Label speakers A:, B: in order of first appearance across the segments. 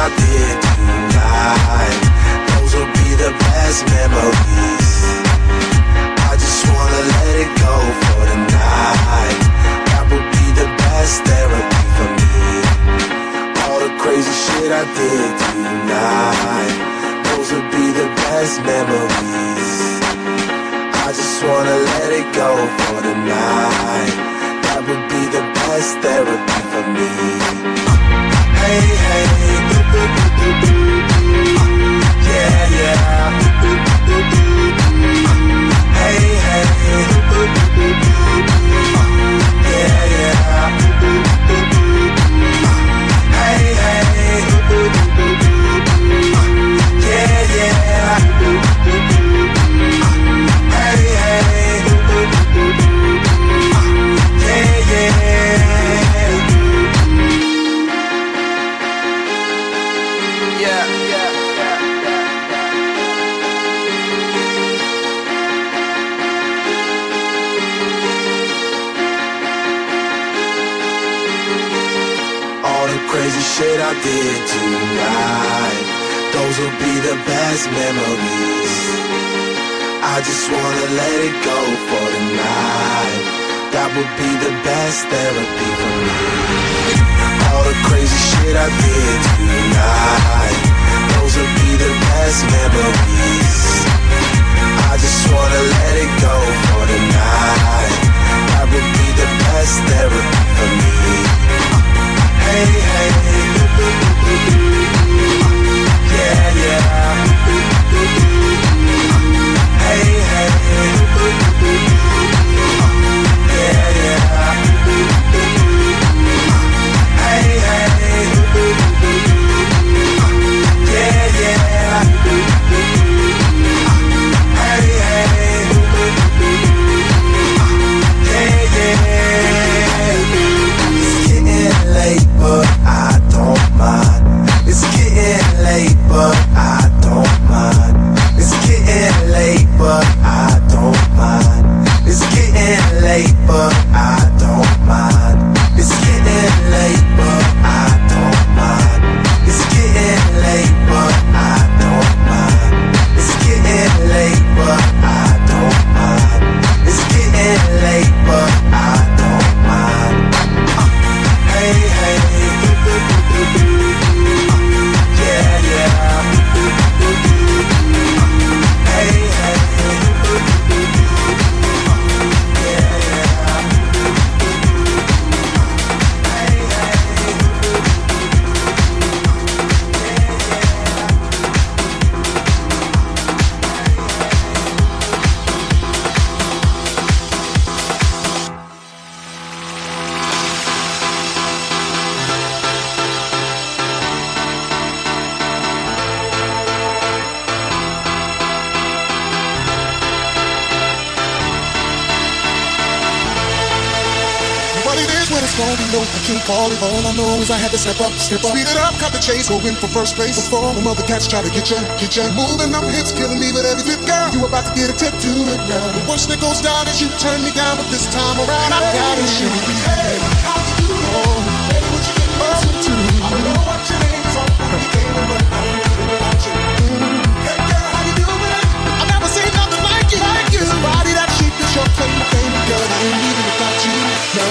A: I did tonight, those will be the best memories. I just wanna let it go for tonight. That would be the best therapy for me. All the crazy shit I did tonight, those would be the best memories. I just wanna let it go for tonight. That would be the best therapy for me. Hey, hey, yeah, yeah. Hey, hey, yeah, yeah. Hey, hey, yeah, yeah. Hey, hey, yeah, yeah. Yeah, yeah, yeah, yeah. All the crazy shit I did tonight, those will be the best memories. I just wanna let it go for tonight. That would be the best therapy for me. All the crazy shit I did tonight, those will be the best memories. I just wanna let it go for tonight. That would be the best therapy for me. Hey, hey, yeah, yeah. Hey, hey, yeah, yeah. Hey, hey, yeah, yeah. Hey, hey, yeah, yeah. It's getting late, but I don't mind. It's getting late, but I don't mind. It's getting late, but I don't mind. It's getting late, but I don't mind. It's getting late, but I don't mind. It's getting late, but I don't mind. It's getting late, but I don't mind. It's getting late, but I don't mind. Hey, hey, yeah, yeah. Hey, hey, yeah, yeah. Hey, hey,
B: What it is when it's wrong, you know I can't call it. All I know is I had to step up, speed it up, cut the chase, go in for first place before the mother cats try to get ya. Moving them hips, killing me with every tip, girl. You about to get a tip to it now. The worst that goes down is you turn me down, but this time around I got it. Hey, how you doing? Hey, what you getting into? I don't know what your name's on. You came over, I don't know about you. Hey girl, how you doing? I've never seen nothing like you. Somebody that shit that you're playing, baby girl. I ain't leaving without you. No.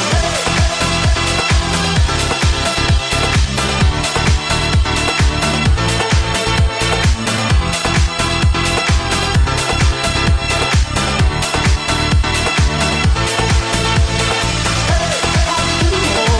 B: Oh,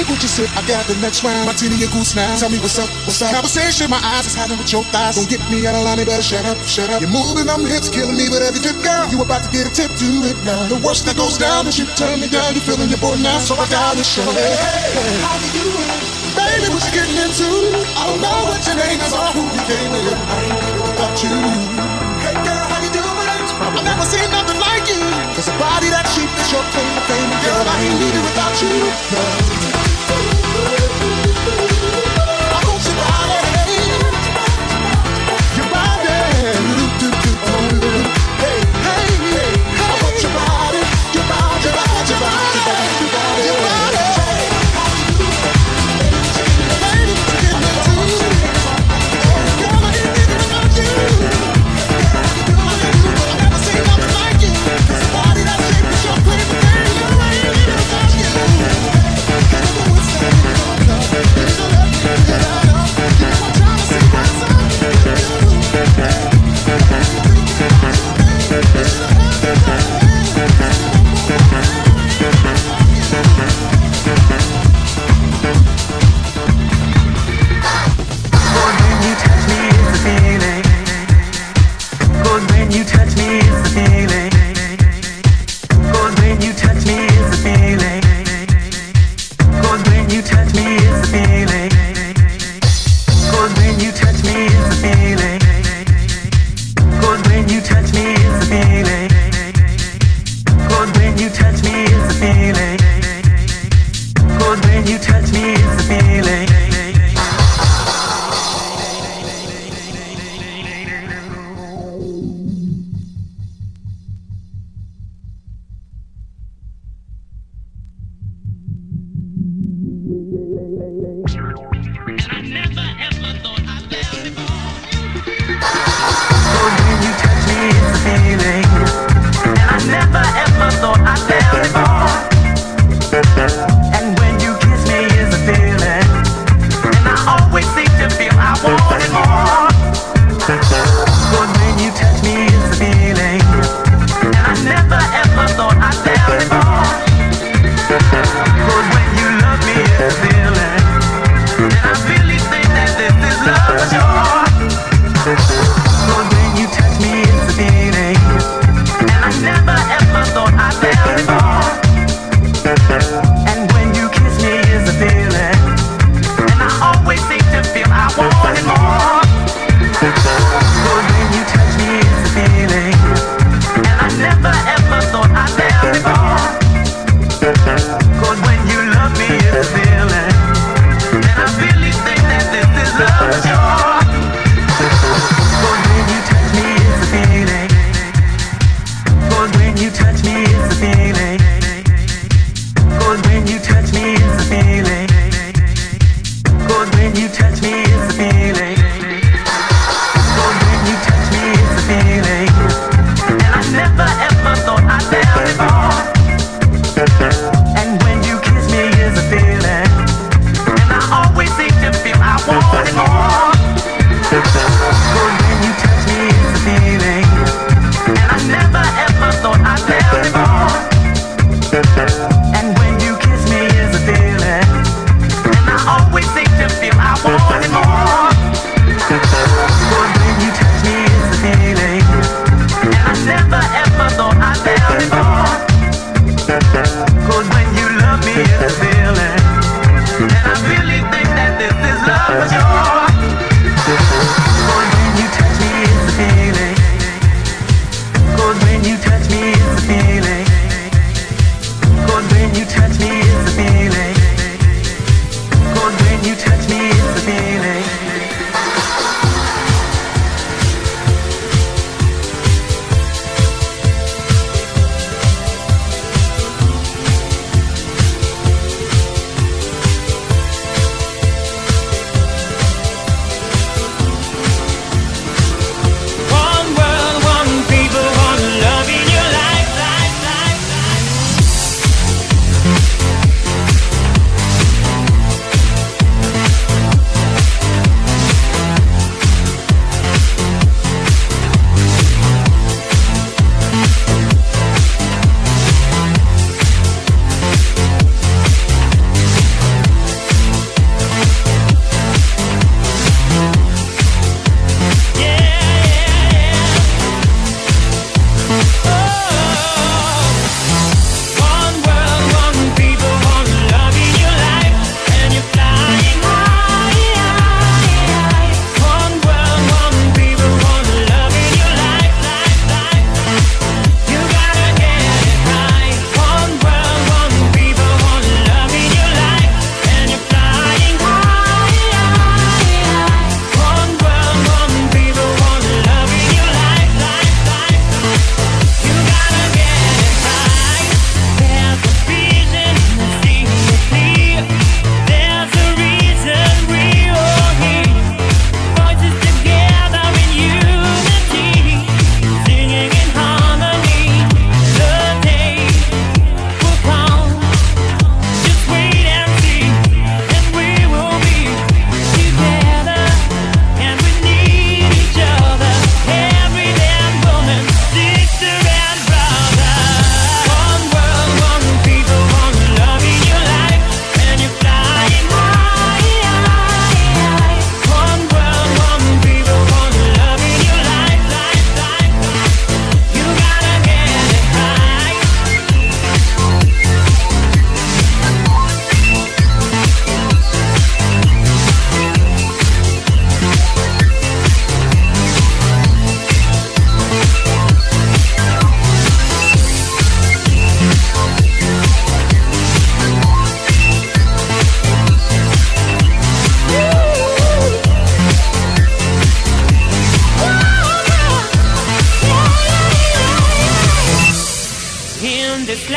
B: drink, would you sip? I got the next round. Martini and goose now. Tell me what's up, what's up? Conversation my eyes is having with your thighs. Don't get me out of line, you better shut up, shut up. You're moving them hips, killing me with every dip, girl. You about to get a tip to it now. The worst that goes down is you turn me down. You're feeling your boy now, so I gotta show it. Hey, how you doing? Baby, what you getting into? I don't know what your name is or who you came with. I ain't here without you. Hey girl, how you doing? I've never seen nothing like you. Cause a body that cheap is your claim to fame. Girl, I ain't leaving without you. No. I want your body. Your body. Hey, hey, hey. I want your body. Your body, your body, your body, your body, your body. Baby, what you getting into? Girl, I ain't leaving without you.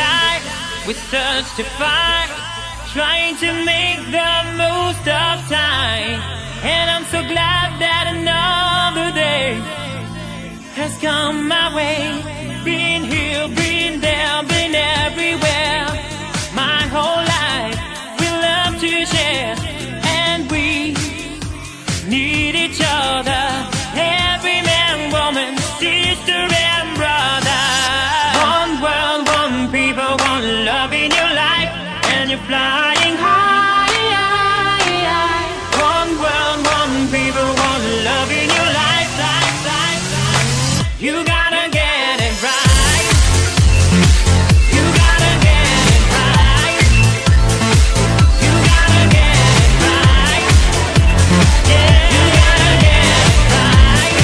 C: life we search to find, trying to make the most of time. And I'm so glad that another day has come my way. Been here, been there, been everywhere. My whole life we love to share, and we need each other. Every man, woman, sister and brother. One world, one people, one love in your life, and you're flying high, high, high. One world, one people, one love in your life, life, life, life. You gotta get it right. You gotta get it right. You gotta get it right. Yeah, you gotta get it right.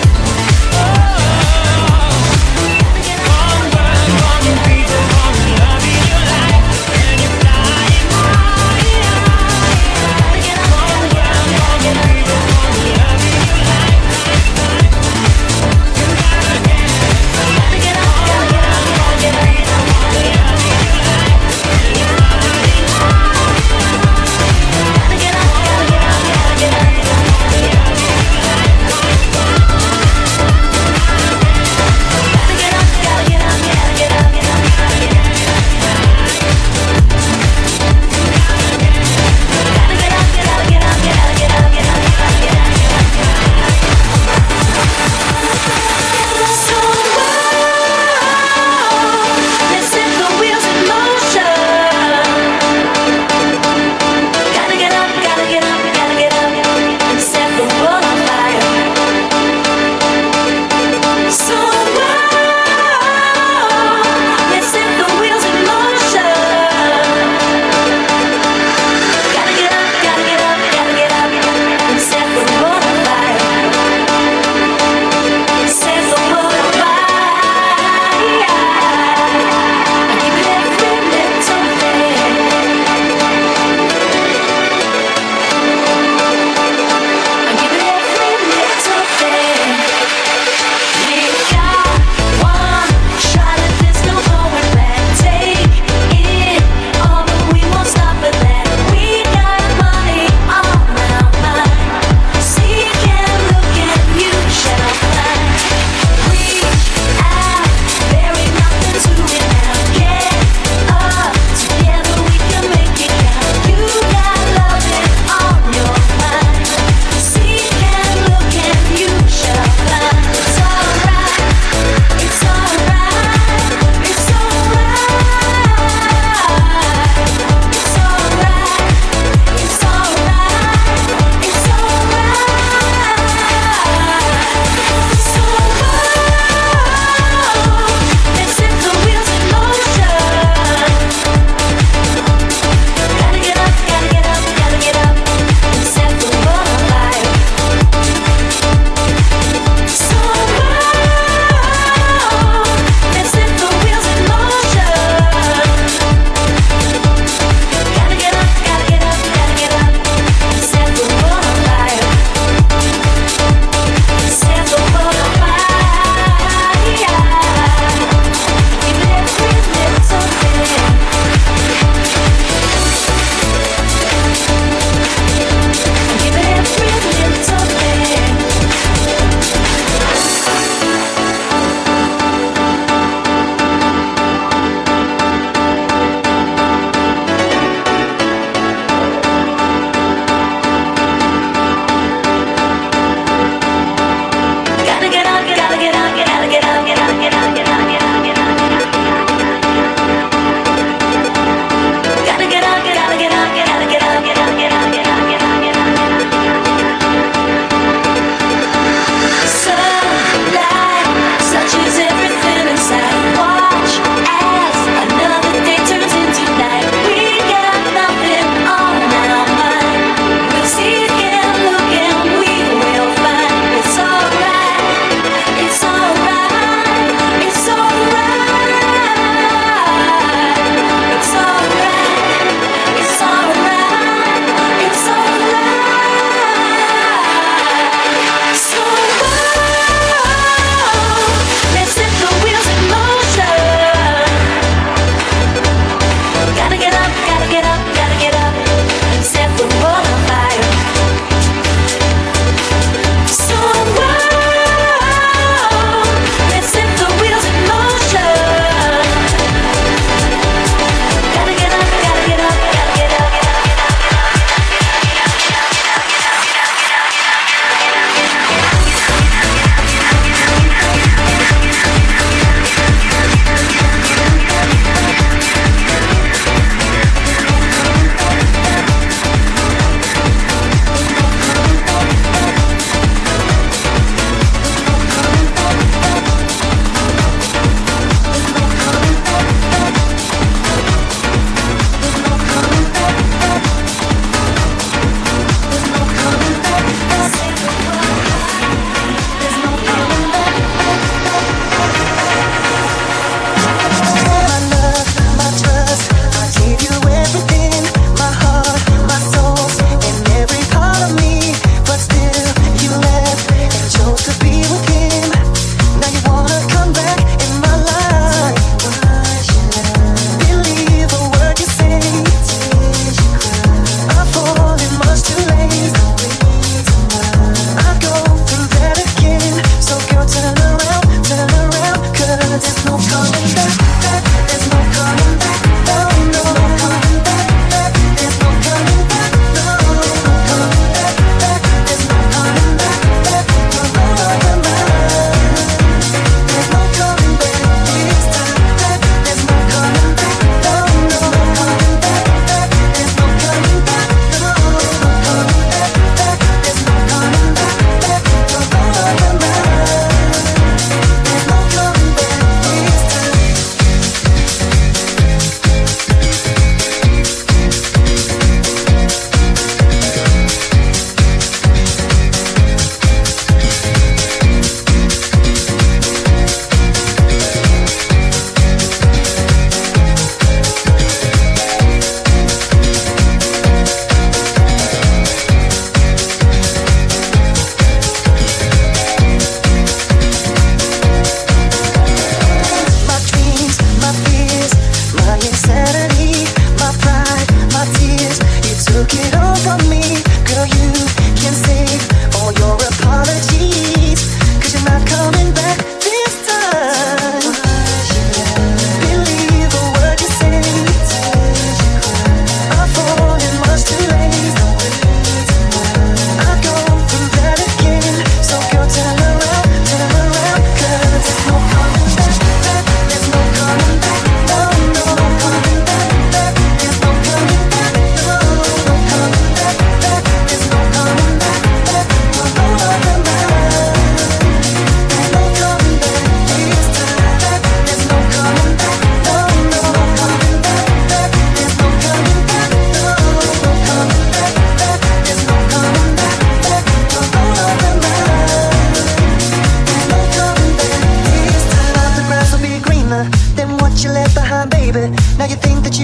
C: Oh, one world, one people, one love in your life, and you're flying high.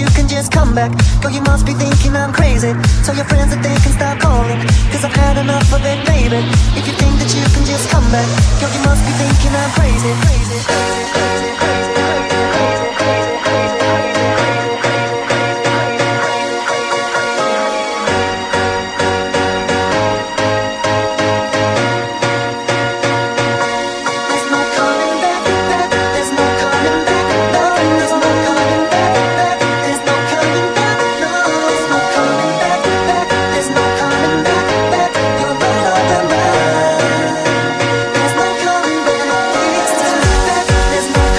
D: you can just come back. Girl, you must be thinking I'm crazy. Tell your friends that they can stop calling, cause I've had enough of it, baby. If you think that you can just come back, girl, you must be thinking I'm crazy, crazy, crazy, crazy, crazy. There's no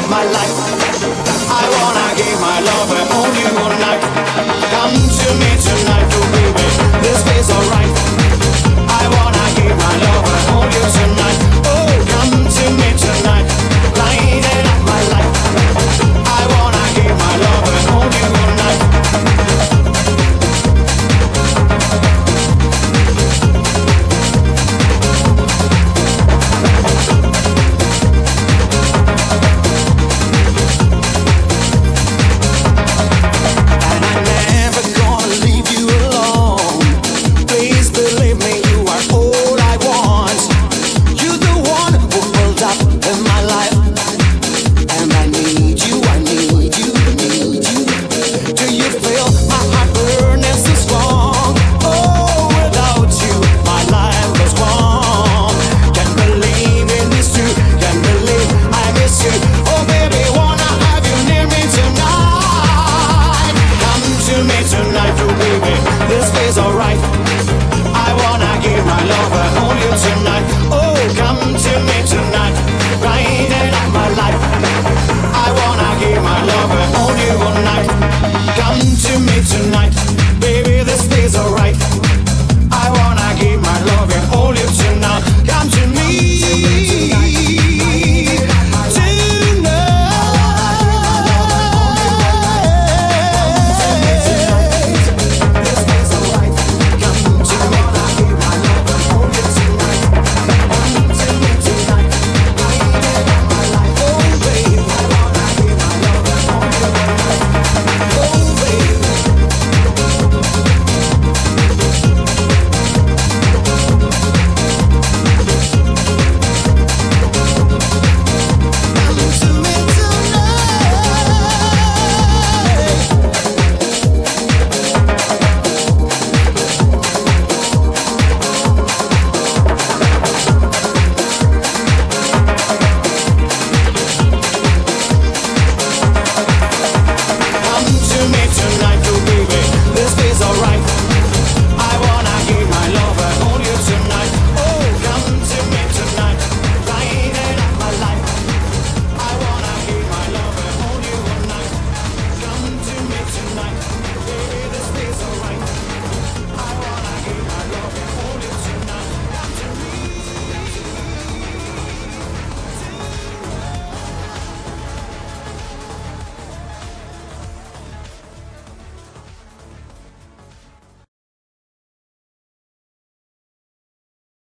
E: my life. I wanna give my love only one night. Come to me.